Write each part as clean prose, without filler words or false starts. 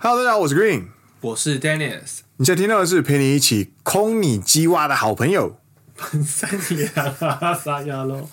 Hello， 大家好，我是 Green， 我是 Dennis。 你现在听到的是陪你一起空你鸡蛙的好朋友。 三爷啊，撒亚喽！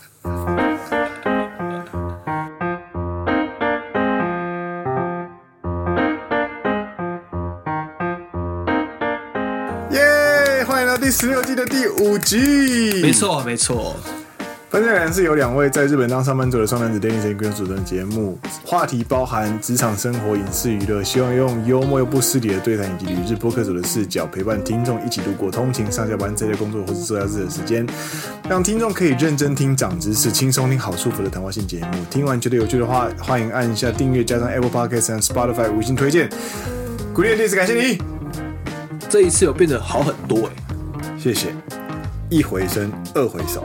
耶！欢迎来到第16季的第5集。 没错，没错。 本人是由2位在日本当上班族的双男子 Dennis 和 Green 主持的节目，话题包含职场生活、影视娱乐，希望用幽默又不失礼的对谈以及旅日播客者的视角，陪伴听众一起度过通勤、上下班、在家工作或是做家事的时间，让听众可以认真听、长知识、轻松听、好舒服的谈话性节目。听完觉得有趣的话，欢迎按一下订阅，加上 Apple Podcast 和 Spotify 5星推荐。鼓励的 Dennis， 感谢你。 这一次有变得好很多谢谢。一回生，二回熟。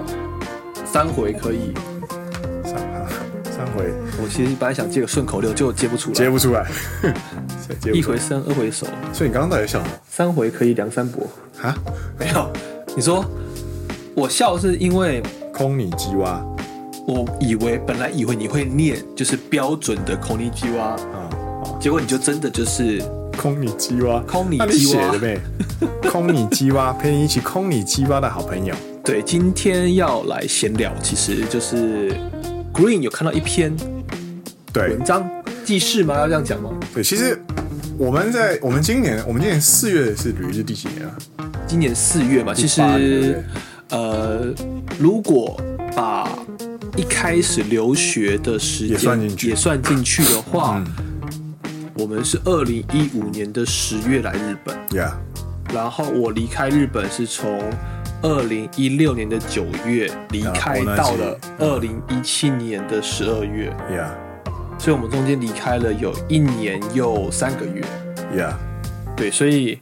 3回可以， 三回。 我其实本来想接个顺口溜，结果接不出来。 接不出来。 一回生，二回熟。 所以你刚刚到底笑什么 ？3回可以，梁山伯。 啊？ 没有。你说我笑是因为空你鸡蛙。 我本来以为你会念就是标准的空你鸡蛙结果你就真的就是空你鸡蛙， 空你鸡蛙的呗。空你鸡蛙，陪你一起空你鸡蛙的好朋友。 对，今天要来闲聊，其实就是 Green 有看到一篇文章，记事吗？要这样讲吗？ 对，其实我们今年4月是旅日第几年啊？ 今年4月嘛，其实如果把一开始留学的时间也算进去的话，我们是2015年的10月来日本，然后我离开日本是从2016年的9月离开，到了2017年的12月，所以我们中间离开了有1年又3个月，对，所以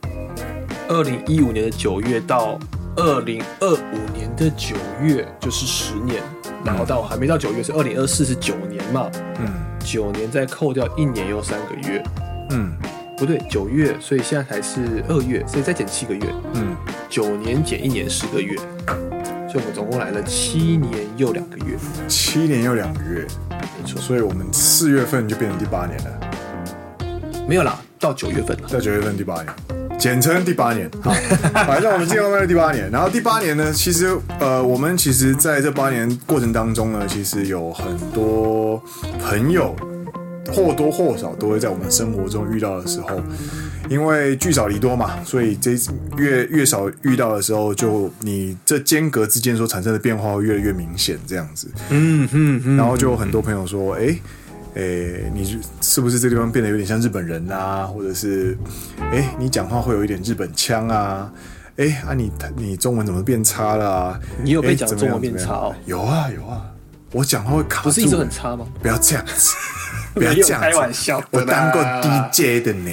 2015年的9月到2025年的9月就是10年，然后到还没到9月是2024是9年嘛，9年再扣掉1年又3个月，不对，9月，所以现在才是2月，所以再减7个月，9年减1年10个月，所以我们总共来了7年又2个月 ，7年又2个月， 没错， 所以我们4月份就变成第8年了， 没有啦，到9月份了， 到9月份第8年，简称第8年。好，反正我们进入到第8年，然后第8年呢，其实我们其实在这8年过程当中呢，其实有很多朋友。或多或少都会在我们生活中遇到的时候，因为聚少离多嘛，所以这越少遇到的时候，就你这间隔之间所产生的变化会越来越明显，这样子。然后就有很多朋友说，你是不是这地方变得有点像日本人啊？或者是，你讲话会有一点日本腔啊？你中文怎么变差了啊？ 你有被讲中文变差哦？ 有啊，我讲话会卡住， 不是一直很差吗？ 不要这样子。不要这样子， 开玩笑的， 我当过 DJ 的呢。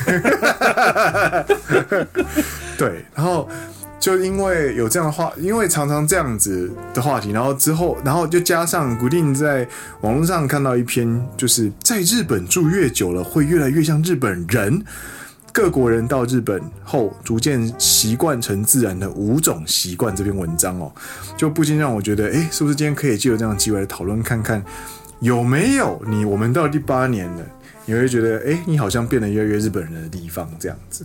对，然后就因为有这样的话，因为常常这样子的话题，然后就加上固定在网络上看到一篇，就是在日本住越久了，会越来越像日本人。各国人到日本后，逐渐习惯成自然的5种习惯。这篇文章就不禁让我觉得，是不是今天可以借由这样的机会来讨论看看。有没有我们到第8年了，你会觉得你好像变得越来越日本人的地方这样子？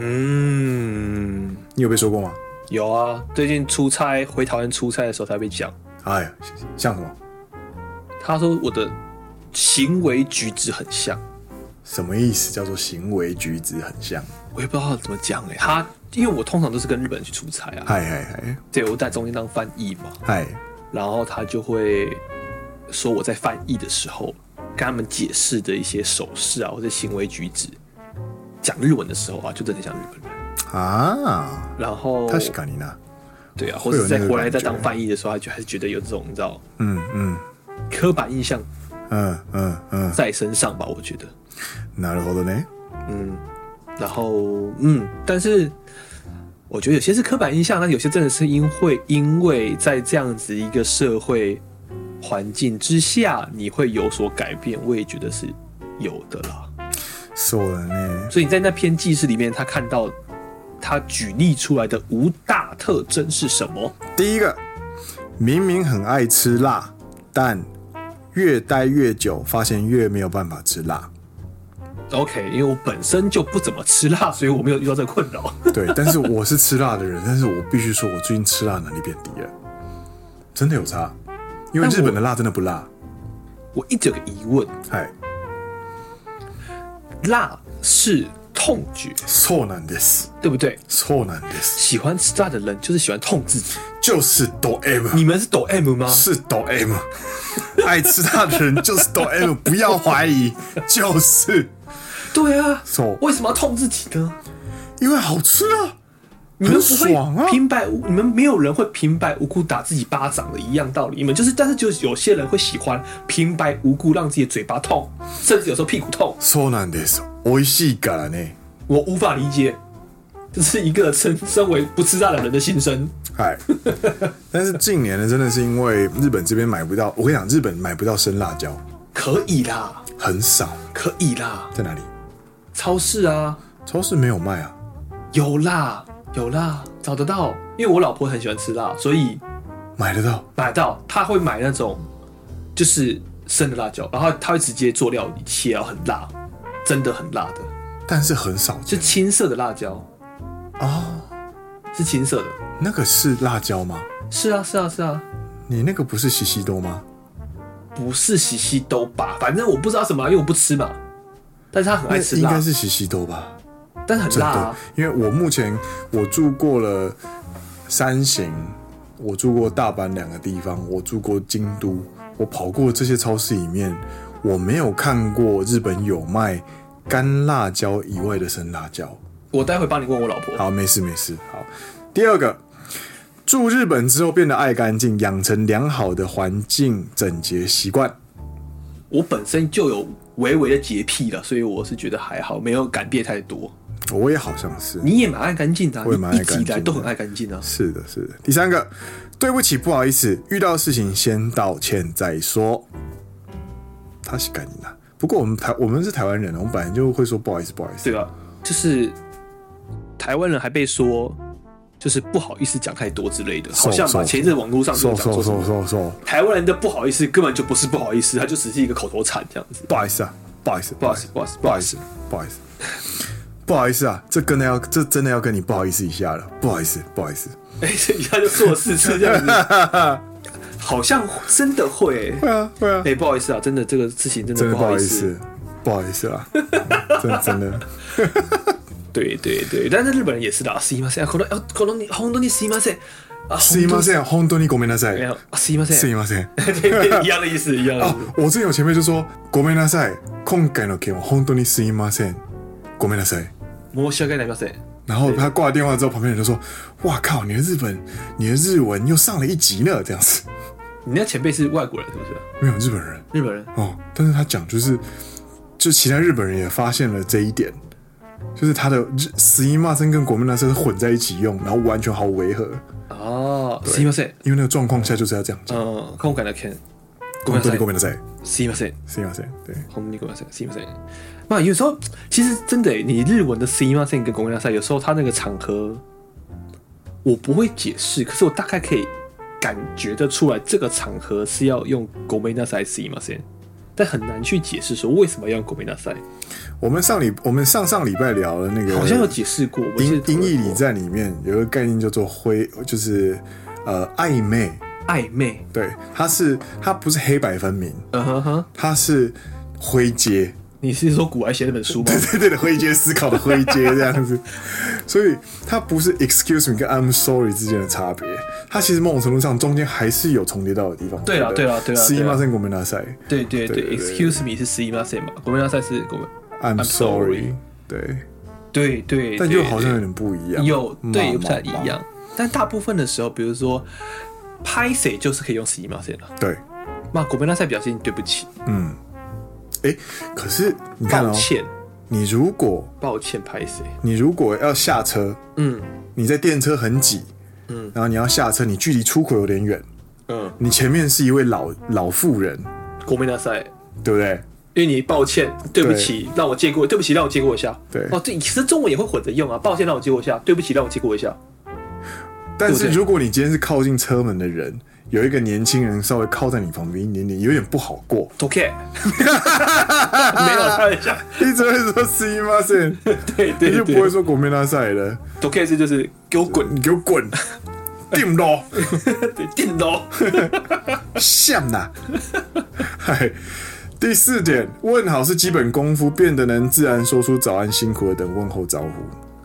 你有被说过吗？ 有啊，最近回台湾出差的时候才被讲。 像什么？ 他说我的行为举止很像。 什么意思？叫做行为举止很像？ 我也不知道怎么讲因为我通常都是跟日本人去出差啊。对，我在中间当翻译嘛。然后他就会说我在翻译的时候跟他们解释的一些手势啊，或者行为举止，讲日文的时候啊，就真的像日本人啊。然后確かにな， 对啊，或者在回来再当翻译的时候，他就还是觉得有这种你知道，刻板印象，在身上吧，我觉得。 なるほどね。 然后但是我觉得有些是刻板印象，但有些真的是因为在这样子一个社会环境之下，你会有所改变，我也觉得是有的啦。 そうだね。 所以你在那篇记事里面，他看到他举例出来的5大特征是什么？ 第一个，明明很爱吃辣，但越待越久，发现越没有办法吃辣。 OK， 因为我本身就不怎么吃辣，所以我没有遇到这个困扰。 对，但是我是吃辣的人，但是我必须说，我最近吃辣能力变低了，真的有差。因为日本的辣真的不辣。 我一直有个疑问，辣是痛觉， そうなんです， 对不对？ そうなんです。 喜欢吃辣的人就是喜欢痛自己， 就是抖 M。 你们是抖 M 吗？ 是抖 M。爱吃辣的人就是抖 M， 不要怀疑，就是。 对啊，为什么要痛自己呢？ 因为好吃啊。 你们不会平白无，你们没有人会平白无故打自己巴掌的一样道理。你们就是，但是就是有些人会喜欢平白无故让自己的嘴巴痛，甚至有时候屁股痛。 そうなんです。美味しいからね。 我无法理解，这是一个身为不吃辣的人的心声。 但是近年呢，真的是因为日本这边买不到，我跟你讲，日本买不到生辣椒。 可以啦， 很少。 可以啦， 在哪里？ 超市啊。 超市没有卖啊。 有啦。有啦，找得到，因为我老婆很喜欢吃辣，所以买得到。 她会买那种就是生的辣椒，然后她会直接做料理切到很辣，真的很辣的， 但是很少见。 是青色的辣椒是青色的。 那个是辣椒吗？ 是啊。 你那个不是西西多吗？ 不是西西多吧？反正我不知道什么，因为我不吃嘛。但是她很爱吃辣， 应该是西西多吧？ 但是很辣啊。 因为我住过了山形，我住过大阪2个地方，我住过京都，我跑过这些超市里面，我没有看过日本有卖干辣椒以外的生辣椒。 我待会帮你问我老婆。 好，没事。好，第二个，住日本之后变得爱干净，养成良好的环境整洁习惯。 我本身就有微微的洁癖了，所以我是觉得还好，没有改变太多。 我也好像是。 你也蛮爱干净的啊， 我也蛮爱干净的， 你一直以来都很爱干净啊。 是的。第三个，对不起，不好意思，遇到事情先道歉再说。他是干净的，不过我们是台湾人，我们本来就会说不好意思。 对啊，就是台湾人还被说就是不好意思讲太多之类的，好像吧？前一阵网络上就讲说台湾人的不好意思根本就不是不好意思，他就只是一个口头禅这样子。 不好意思啊，不好意思啊，这真的要跟你不好意思一下了，不好意思。 这一下就做了4次这样子，好像真的会。会啊。不好意思啊，真的这个事情真的不好意思， 不好意思啦，真的。 对，但是日本人也是的。すいません、このに本当にすいません。 すいません、本当にごめんなさい。 すいません。一样的意思。 我之前有前辈就说ごめんなさい、今回の件は本当にすいません。ごめんなさい。 申し訳ありません。 然后他挂了电话之后，旁边人就说：“哇靠，你的日文又上了一级呢。”这样子。 你那前辈是外国人是不是？ 没有，日本人。 日本人哦，但是他讲就其他日本人也发现了这一点，就是他的すいません跟ごめんなさい是混在一起用，然后完全毫无违和。 すいません。 因为那个状況下就是要这样讲。 今回の件。 本当にごめんなさい。 すいません。 对。 本当にごめんなさい。すいません。有时候其实真的你日文的すいません跟ごめんなさい，有时候他那个场合我不会解释，可是我大概可以感觉得出来，这个场合是要用ごめんなさいすいません，但很难去解释说为什么要用ごめんなさい。我们上礼拜聊了那个， 好像有解释过。 音译礼赞里面有一个概念叫做就是暧昧。对，它不是黑白分明，它是灰阶。 你是说古来写那本书吗？ 对的，灰阶思考的灰阶这样子，所以它不是 excuse me 跟 I'm sorry 之间的差别，它其实某种程度上中间还是有重叠到的地方。 对啊。 すいません、ごめんなさい。 对 ，excuse me 是すいません嘛，ごめんなさい是 I'm sorry。 对， 但又好像有点不一样。 对，不太一样。但大部分的时候，比如说拍谁就是可以用すいません了。对，那ごめんなさい表示对不起。 可是你看抱歉， 你如果抱歉拍谁？ 你如果要下车，你在电车很挤，然后你要下车，你距离出口有点远，你前面是一位老妇人， ごめんなさい， 对不对？ 因为你抱歉，对不起，让我借过，对不起，让我借过一下。对，对，其实中文也会混着用啊，抱歉，让我借过一下，对不起，让我借过一下。 但是如果你今天是靠近车门的人， 有一个年轻人稍微靠在你旁边一点点，有点不好过。 OK， 没有开玩笑， 一直会说すいません， 对， 你就不会说ごめんなさい了。 OK 是就是给我滚， 你给我滚，定咯， 对，定咯， 像呐。嗨，第4点，问好是基本功夫，变得能自然说出早安辛苦了等问候招呼。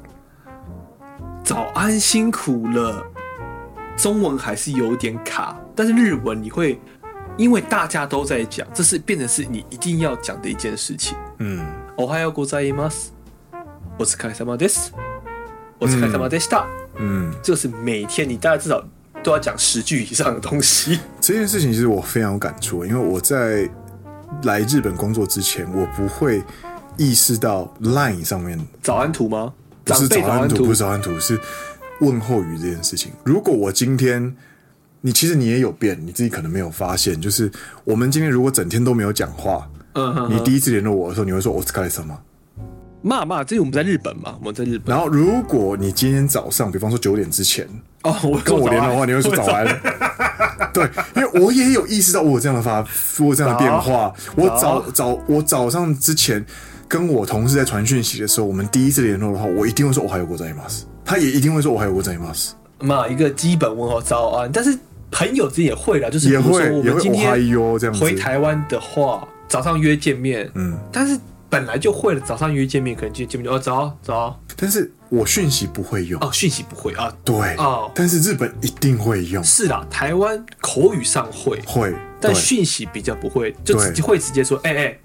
早安辛苦了。中文还是有点卡，但是日文你会，因为大家都在讲，这是变成是你一定要讲的一件事情。おはようございます。お疲れ様です。お疲れ様でした。这是每天你大概至少都要讲10句以上的东西。 这件事情其实我非常有感触，因为我在来日本工作之前，我不会意识到 LINE 上面早安图吗？ 不是早安图，不是早安图，是问候语这件事情。如果我今天其实你也有变，你自己可能没有发现，就是我们今天如果整天都没有讲话，你第一次联络我的时候，你会说お疲れ様。 骂，这是我们在日本嘛？我们在日本。 然后如果你今天早上，比方说9点之前，跟我联络的话，你会说早安。对，因为我也有意识到我有这样的变化。我早上之前跟我同事在传讯息的时候，我们第一次联络的话，我一定会说おはようございます。他也一定会说おはようございます。 一个基本问候早安，但是朋友之间也会啦，就是比如说我们今天回台湾的话，早上约见面，但是本来就会了，早上约见面，可能见面就早。但是我讯息不会用讯息不会啊， 对但是日本一定会用。 是啦，台湾口语上会，但讯息比较不会，就会直接说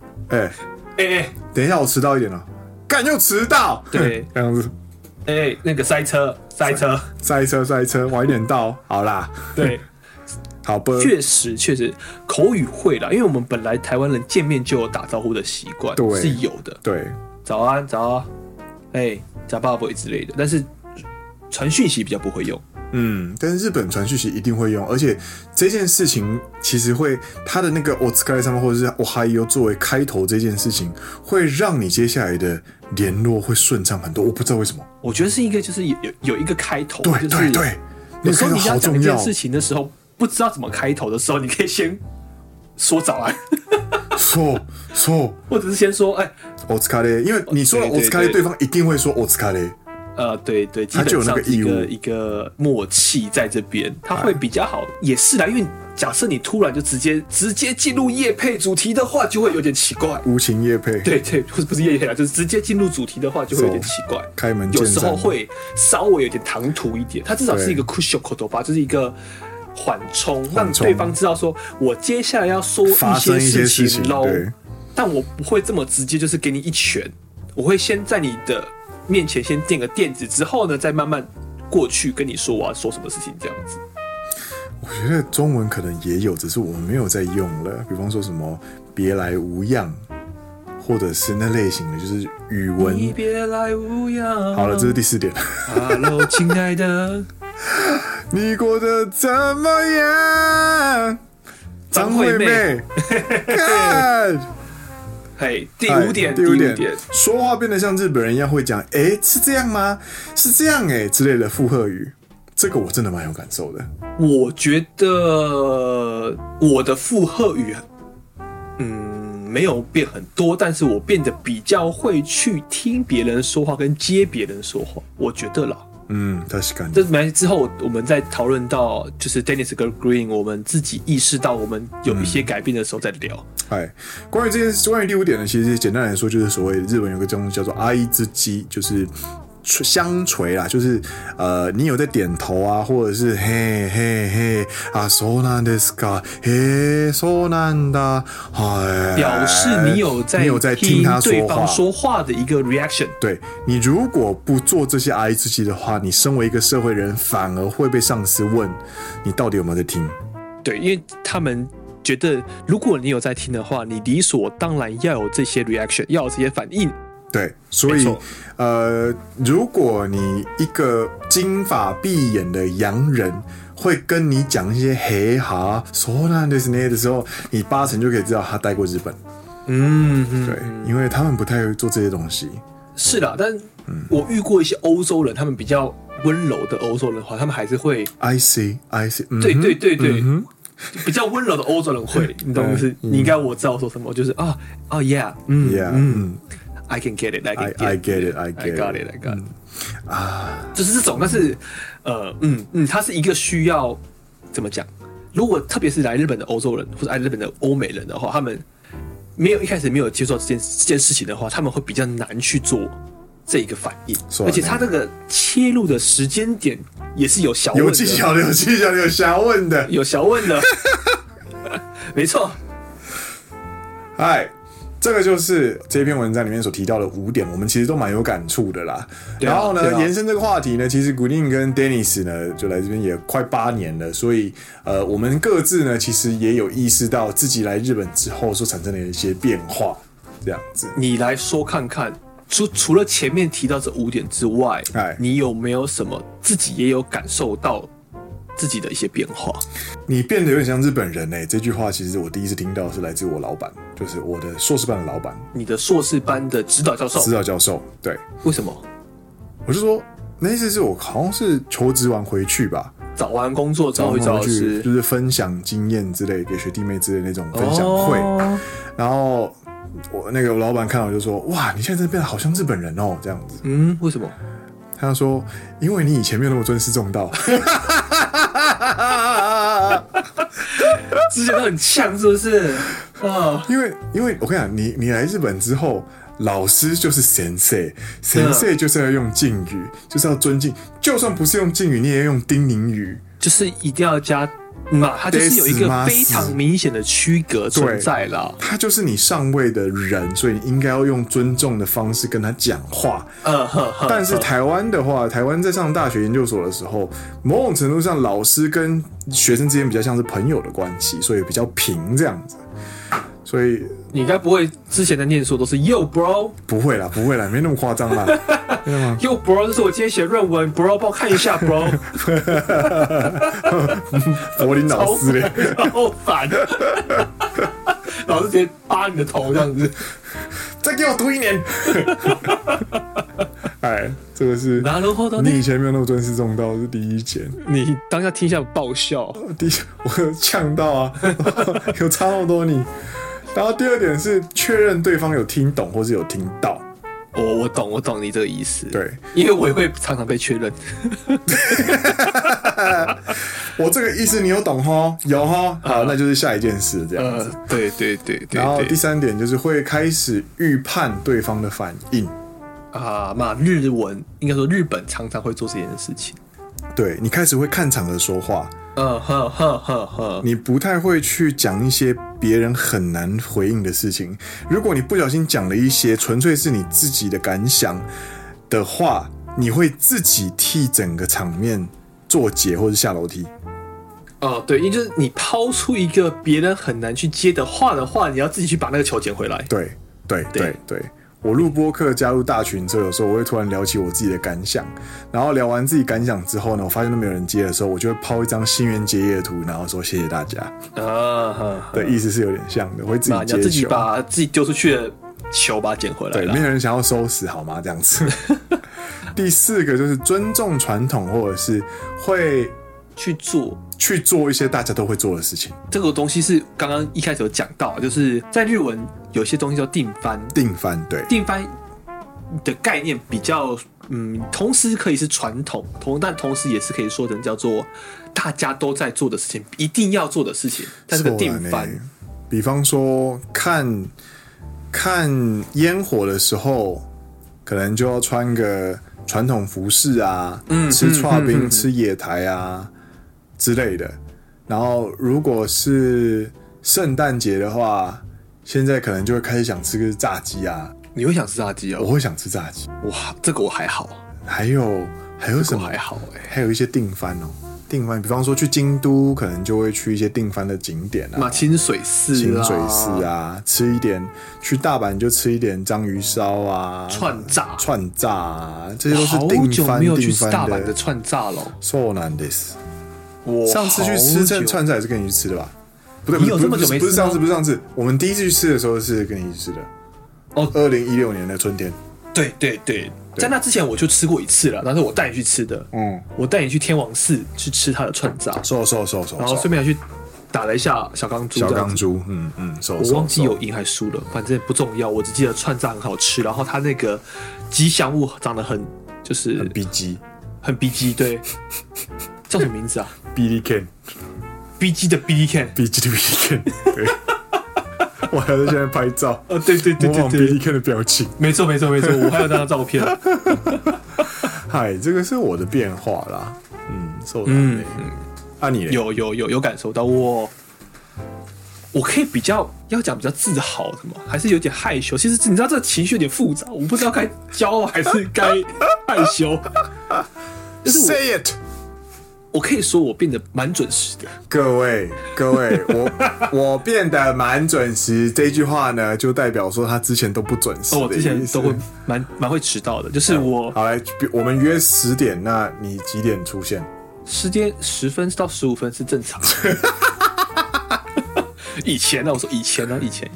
等一下我迟到一点了，干又迟到， 对， 这样子。 那个塞车， 晚一点到，好啦。 对， 好吧。 确实，口语会啦，因为我们本来台湾人见面就有打招呼的习惯，是有的。 对， 早安，加爸爸之类的，但是传讯息比较不会用。 但是日本传讯息一定会用，而且这件事情其实会他的那个お疲れ様或者是おはよう作为开头，这件事情会让你接下来的联络会顺畅很多。我不知道为什么， 我觉得是一个就是有一个开头， 对， 有时候你要讲一件事情的时候，不知道怎么开头的时候，你可以先说早安，说，或者是先说お疲れ，因为你说了お疲れ，对方一定会说お疲れ。 对，基本上是一个默契在这边，它会比较好，也是啦。因为假设你突然就直接进入业配主题的话，就会有点奇怪。 无情业配， 对，不是业配啦，就是直接进入主题的话，就会有点奇怪。 开门见山， 有时候会稍微有点唐突一点，它至少是一个 cushion 口头吧，就是一个缓冲，让对方知道说我接下来要说一些事情喽。但我不会这么直接，就是给你一拳，我会先在你的面前先垫个垫子，之后呢，再慢慢过去跟你说我要说什么事情，这样子。 我觉得中文可能也有，只是我们没有在用了。比方说什么别来无恙，或者是那类型的，就是语文。 你别来无恙。 好了，这是第4点。 Hello， 亲爱的， 你过得怎么样？张惠妹，看。 第5点， 说话变得像日本人一样会讲，是这样吗？是这样之类的附和语，这个我真的蛮有感受的。 我觉得我的附和语，没有变很多，但是我变得比较会去听别人说话跟接别人说话，我觉得啦。 確かに。 这没之后，我们在讨论到就是 Dennis 跟 Green， 我们自己意识到我们有一些改变的时候再聊。 关于第5点呢，其实简单来说就是所谓日本有个东西叫做愛之基，就是相垂啦，就是你有在点头啊，或者是嘿嘿嘿啊，そうなんですか，嘿，そうなんだ， 表示你有在听他对方说话的一个 reaction。 对，你如果不做这些愛之基的话，你身为一个社会人，反而会被上司问你到底有没有在听。 对，因为他们觉得如果你有在听的话，你理所当然要有这些 reaction， 要有这些反应。 对，所以如果你一个金发碧眼的洋人会跟你讲一些嘿哈そうなんですね的时候，你80%就可以知道他待过日本。对，因为他们不太会做这些东西。 是啦，但我遇过一些欧洲人，他们比较温柔的欧洲人的话，他们还是会 I see， 对对对对，比较温柔的欧洲人会，你懂吗？是你应该我知道说什么，就是yeah， I can get it， I get it， I got it， 就是这种，但是它是一个需要怎么讲？如果特别是来日本的欧洲人或者来日本的欧美人的话，他们一开始没有接触到这件事情的话，他们会比较难去做这一个反应，而且他这个切入的时间点也是有小问的， 有技巧的，有小问的， 没错。 嗨，这个就是这篇文章里面所提到的5点，我们其实都蛮有感触的啦。然后呢，延伸这个话题呢，其实古宁跟 Dennis 呢，就来这边也快8年了，所以我们各自呢，其实也有意识到自己来日本之后所产生的一些变化，这样子。 你来说看看，除了前面提到这5点之外，你有没有什么自己也有感受到自己的一些变化？ 你变得有点像日本人欸，这句话其实我第一次听到是来自我老板，就是我的硕士班的老板。 你的硕士班的指导教授？对。 为什么？我就说那一次是我好像是求职完回去吧， 找完工作之后回去， 就是分享经验之类，给学弟妹之类的那种分享会。然后我那个老板看到就说：“哇，你现在真的变得好像日本人哦，这样子。” 为什么？ 他说：“因为你以前没有那么尊师重道。” 之前都很呛，是不是？ 因为我跟你讲，你来日本之后，老师就是 sensei 就是要用敬语，就是要尊敬，就算不是用敬语，你也要用叮咛语， 就是一定要加。它就是有一个非常明显的区隔存在啦。 他就是你上位的人，所以你应该要用尊重的方式跟他讲话。但是台湾的话，台湾在上大学研究所的时候，某种程度上老师跟学生之间比较像是朋友的关系，所以比较平这样子。所以你该不会之前的念书都是 Yo bro？ 不会啦，没那么夸张啦。 Yo bro， 这是我今天写论文 ，bro 帮我看一下 bro。 柏林老师嘞， 好烦。老师直接扒你的头这样子， 再给我读1年。哎，这个是你以前没有那么尊师重道，是第一件。 你当下听一下爆笑， 我有呛到啊，有差那么多你。然后第2点是确认对方有听懂或是有听到。 我懂你这个意思。 对， 因为我也会常常被确认。 我这个意思你有懂齁？有齁？好，那就是下一件事这样子。 对。 然后第3点就是会开始预判对方的反应。 日文应该说日本常常会做这件事情。 对，你开始会看场合说话。你不太会去讲一些别人很难回应的事情。如果你不小心讲了一些纯粹是你自己的感想的话，你会自己替整个场面做结或是下楼梯。 对，因为就是你抛出一个别人很难去接的话，你要自己去把那个球捡回来。对。我录播客加入大群之后，有时候我会突然聊起我自己的感想，然后聊完自己感想之后呢，我发现都没有人接的时候，我就会抛一张新垣结衣的图，然后说谢谢大家。的意思是有点像的，会自己接球，你要自己把自己丢出去的球把它捡回来。 对，没有人想要收拾好吗？这样子。第4个就是尊重传统，或者是会去做一些大家都会做的事情。 这个东西是刚刚一开始有讲到，就是在日文有些东西叫定番。 对， 定番的概念比较同时可以是传统，但同时也是可以说成叫做大家都在做的事情，一定要做的事情。但是个定番， 比方说看烟火的时候，可能就要穿个传统服饰啊，吃刨冰、吃野台啊之类的。然后如果是圣诞节的话，现在可能就会开始想吃个炸鸡啊。 你会想吃炸鸡哦？ 我会想吃炸鸡。 哇，这个我还好。 还有什么？ 还好还有一些定番哦。定番，比方说去京都，可能就会去一些定番的景点啊， 清水寺啊，吃一点；去大阪就吃一点章鱼烧啊，串炸啊，这些都是定番。好久没有去大阪的串炸了。 そうなんです。上次去吃串炸也是跟你去吃的吧？不对，不是上次，我们第一次去吃的时候是跟你一起吃的。2016年的春天。 对对对，在那之前我就吃过一次了，但是我带你去吃的。我带你去天王寺去吃他的串炸，然后顺便还去打了一下小钢珠。我忘记有赢还输了，反正不重要。我只记得串炸很好吃，然后它那个吉祥物长得很就是很逼机， 很逼机，对，叫什么名字啊 ？Billy Can， 逼机的 Billy Can， 对。我还在现在拍照， 对， 模仿 Billy Can 的表情， 没错，我还有那张照片。 嗨，这个是我的变化啦，受到你有感受到我可以比较要讲比较自豪的吗？还是有点害羞？其实你知道这个情绪有点复杂，我不知道该骄傲还是该害羞。就是 Say it。 我可以说我变得蛮准时的。 各位，我变得蛮准时这句话呢，就代表说他之前都不准时的意思。 我之前都会蛮会迟到的，就是我。 好来，我们约10点，那你几点出现 ？10分到15分是正常的。以前呢，我说以前。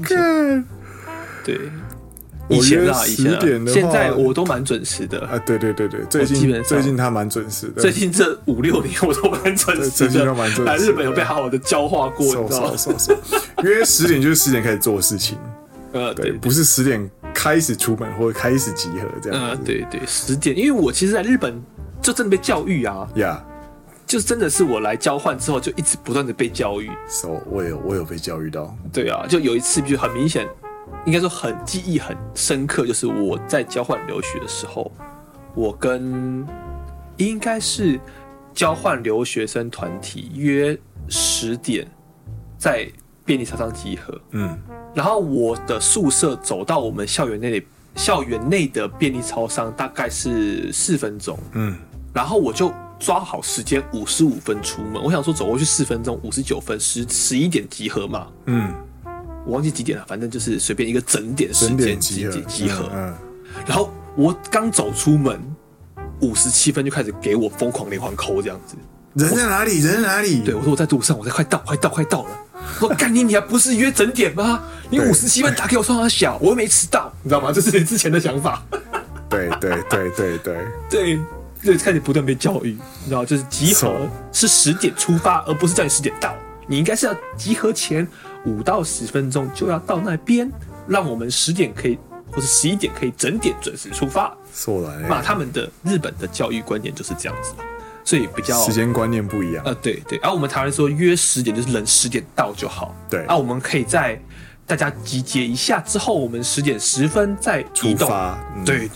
对。以前啦，现在我都蛮准时的啊！对，最近他蛮准时的。 最近这5-6年我都蛮准时的， 最近都蛮准时的。 来日本有被好好的教化过，你知道吗？ 约10点就是10点开始做事情， 对， 不是10点开始出门或者开始集合这样。 对，10点，因为我其实在日本就真的被教育啊，就真的是我来交换之后就一直不断的被教育。 我有被教育到。 对啊，就有一次就很明显。应该说记忆很深刻，就是我在交换留学的时候，我跟应该是交换留学生团体约10点在便利超商集合，然后我的宿舍走到我们校园内的便利超商大概是4分钟，然后我就抓好时间55分出门，我想说走过去4分钟，59分11点集合嘛，我忘记几点了，反正就是随便一个整点时间集合。然后我刚走出门，57分就开始给我疯狂连环扣这样子。 人在哪里？ 对，我说我在路上，我在快到了。我说干你还不是约整点吗？你57分打给我冲他小，我又没迟到，你知道吗？这是你之前的想法。 对， 开始不断被教育，你知道，就是集合是10点出发，而不是叫你10点到。你应该是要集合前5到10分钟就要到那边，让我们10点可以或者11点可以整点准时出发。嘛，他们的日本的教育观念就是这样子，所以比较时间观念不一样。 对。而我们台湾说约10点就是人10点到就好。 对。 我们可以在大家集结一下之后，我们10点10分再移动。 出发。 对。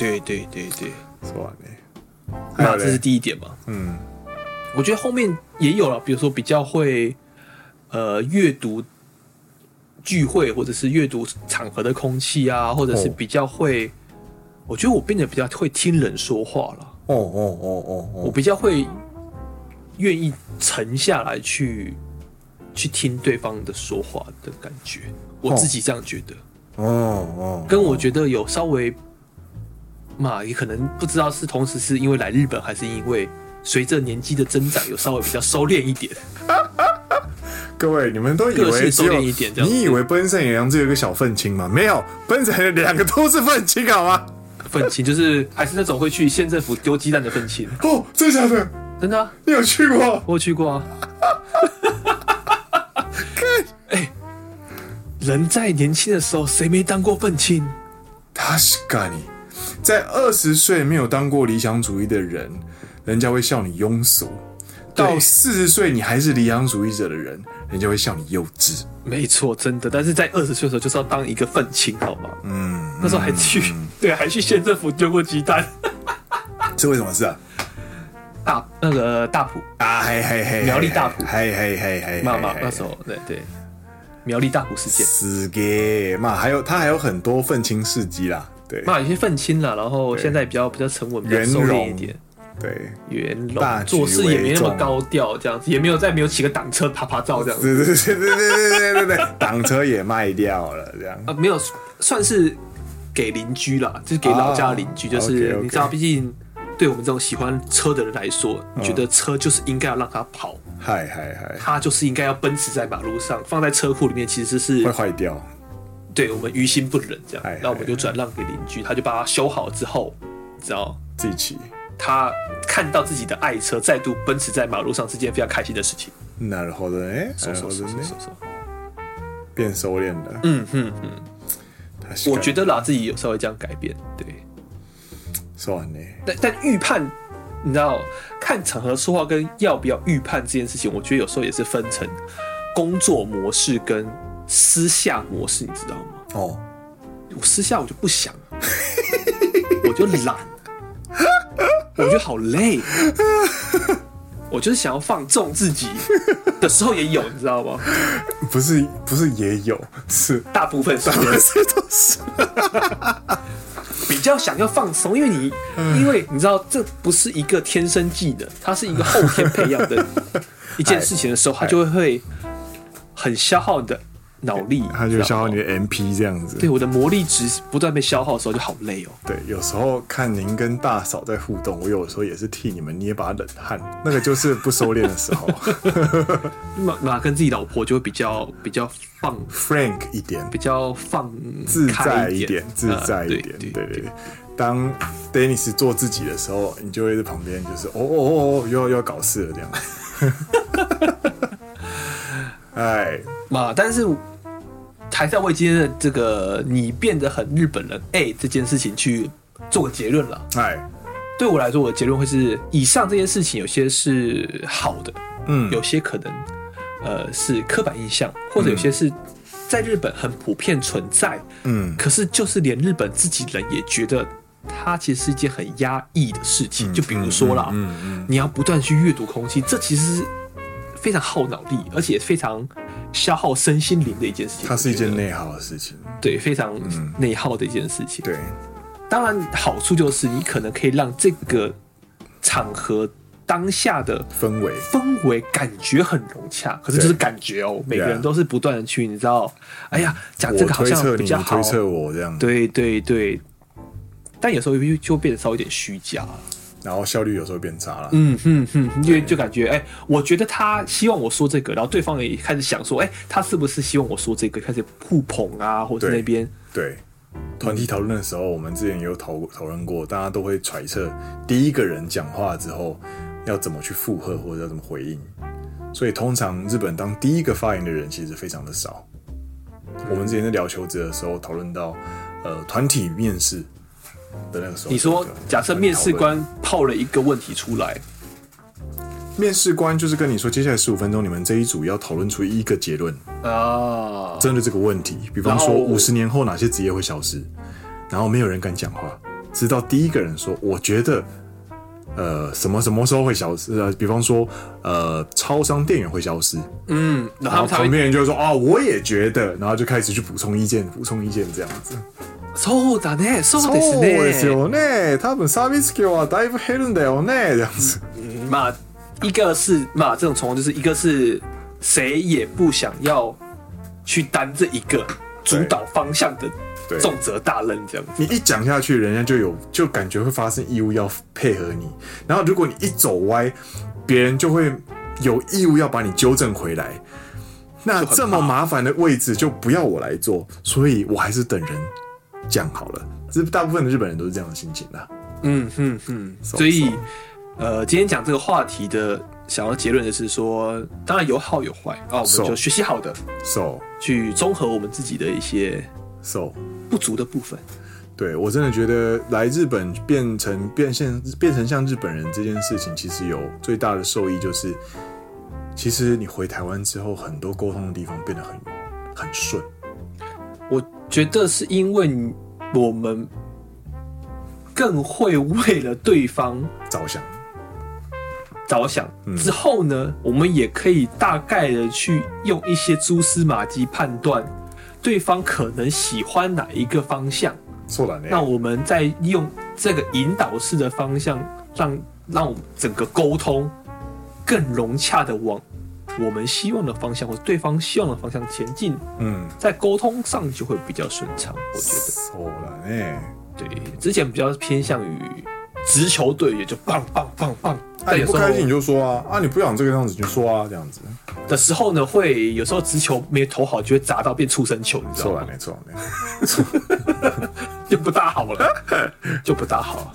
那这是第一点嘛。我觉得后面也有了，比如说比较会阅读聚会或者是阅读场合的空气啊，或者是比较会，我觉得我变得比较会听人说话了。我比较会愿意沉下来去听对方的说话的感觉，我自己这样觉得。跟我觉得有稍微嘛，也可能不知道是同时是因为来日本，还是因为随着年纪的增长有稍微比较收敛一点。 各位，你们都以为只有你以为奔山野狼只有一个小愤青吗？没有，奔山的2个都是愤青，好吗？ 愤青就是还是那种会去县政府丢鸡蛋的愤青。 真的假的？ 真的啊？ 你有去过？ 我有去过啊。人在年轻的时候，谁没当过愤青？ 確かに，在20岁没有当过理想主义的人，人家会笑你庸俗；到40岁你还是理想主义者的人，人家会笑你幼稚。 没错，真的。但是在20岁的时候，就是要当一个愤青，好吗？那时候还去还去县政府丢过鸡蛋。 是为什么事啊？ 大埔啊， 苗栗大埔， 妈那时候对。苗栗大埔事件， 是的嘛，他还有很多愤青事迹啦，对， 嘛有些愤青啦，然后现在比较沉稳，比较收敛一点， 对， 圆融，做事也没那么高调，这样子，也没有骑个挡车啪照这样子， 对，挡车也卖掉了，这样没有算是给邻居啦，就是给老家的邻居，就是你知道，毕竟对我们这种喜欢车的人来说，你觉得车就是应该要让它跑。它就是应该要奔驰在马路上，放在车库里面其实是会坏掉。 对我们于心不忍这样，那我们就转让给邻居，他就把它修好之后，你知道自己骑。 他看到自己的爱车再度奔驰在马路上是件非常开心的事情。 なるほどね。 そう变收敛了。 我觉得啦，自己有稍微这样改变，对。 そうね。 但预判，你知道，看场合说话跟要不要预判这件事情，我觉得有时候也是分成工作模式跟私下模式，你知道吗？ 哦， 我私下我就不想，我就懒，我觉得好累，我就是想要放纵自己的时候也有，你知道吗？ 不是也有，是大部分都是比较想要放松，因为你知道这不是一个天生技能，它是一个后天培养的一件事情的时候，它就会很消耗你的脑力， 它就消耗你的 MP 这样子。 对，我的魔力值不断被消耗的时候就好累哦。 对，有时候看您跟大嫂在互动，我有时候也是替你们捏把冷汗，那个就是不收敛的时候。 马跟自己老婆就会比较放 frank 一点， 比较放自在一点，自在一点。对。当 Dennis 做自己的时候，你就会在旁边就是又要搞事了这样子。哎， 但是还是要为今天的这个你变得很日本人这件事情去做个结论了。对我来说，我的结论会是：以上这些事情有些是好的，有些可能是刻板印象，或者有些是在日本很普遍存在，可是就是连日本自己人也觉得它其实是一件很压抑的事情。就比如说啦，你要不断去阅读空气，这其实是非常耗脑力，而且非常消耗身心灵的一件事情。 它是一件内耗的事情， 对，非常内耗的一件事情。 对， 当然好处就是你可能可以让这个场合当下的氛围感觉很融洽，可是就是感觉哦，每个人都是不断的去，你知道，哎呀，讲这个好像比较好， 推测我这样， 对，但有时候就变得稍微有点虚假。 然后效率有时候变差了， 因为就感觉，我觉得他希望我说这个，然后对方也开始想说，他是不是希望我说这个，开始互捧啊，或者那边对团体讨论的时候，我们之前也有讨论过，大家都会揣测第一个人讲话之后要怎么去附和或者要怎么回应，所以通常日本当第一个发言的人其实非常的少。我们之前在聊求职的时候讨论到，团体面试的那个时候， 你说假设面试官抛了一个问题出来， 面试官就是跟你说，接下来15分钟你们这一组要讨论出一个结论啊，针对这个问题，比方说50年后哪些职业会消失，然后没有人敢讲话，直到第一个人说，我觉得什么时候会消失？比方说超商店员会消失，然后旁边人就会说我也觉得，然后就开始去补充意见这样子。 そうだね、そうですね。 そうですよね。多分サービス業はだいぶ減るんだよね，这样子。 一个是这种情况，就是一个是谁也不想要去担这一个主导方向的重责大任，这样子。 你一讲下去，人家就感觉会发生义务要配合你，然后如果你一走歪，别人就会有义务要把你纠正回来。那这么麻烦的位置就不要我来做，所以我还是等人讲好了。这大部分的日本人都是这样的心情啦。 所以今天讲这个话题的想要结论的是说，当然有好有坏啊，我们就学习好的，去综合我们自己的一些不足的部分。 对，我真的觉得来日本变成像日本人这件事情，其实有最大的受益就是，其实你回台湾之后，很多沟通的地方变得很顺。我觉得是因为我们更会为了对方着想， 之后呢，我们也可以大概的去用一些蛛丝马迹判断对方可能喜欢哪一个方向。那我们再用这个引导式的方向，让我们整个沟通更融洽的往我们希望的方向或者对方希望的方向前进。在沟通上就会比较顺畅，我觉得。 そうだね。 对，之前比较偏向于直球队员就棒棒棒棒。 啊，你不开心你就说啊，你不想这个样子就说啊，这样子的时候呢，会有时候直球没投好，就会砸到变畜生球，你知道吗？ 没错， 就不大好了，就不大好。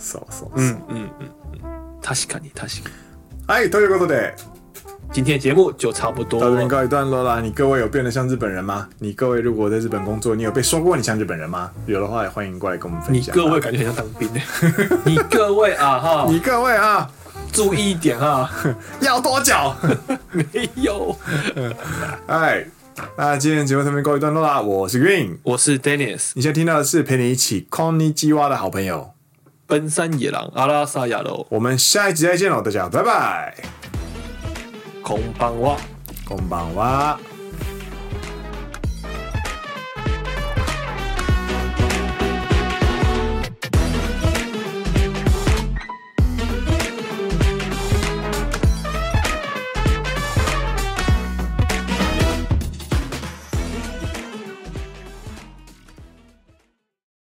確かに。 はい、ということで。 今天的节目就差不多到这边告一段落啦。你各位有变得像日本人吗？你各位如果在日本工作，你有被说过你像日本人吗？有的话也欢迎过来跟我们分享。 你各位感觉很像当兵你各位啊哈， 你各位啊， 注意一点啊， 要多久？ 没有。 哎，那今天的节目这边告一段落啦。我是 Green， 我是 Dennis。 你现在听到的是陪你一起こんにちは的好朋友奔山野狼阿拉萨亚罗。 我们下一集再见喽，大家拜拜。 こんばんは。 こんばんは。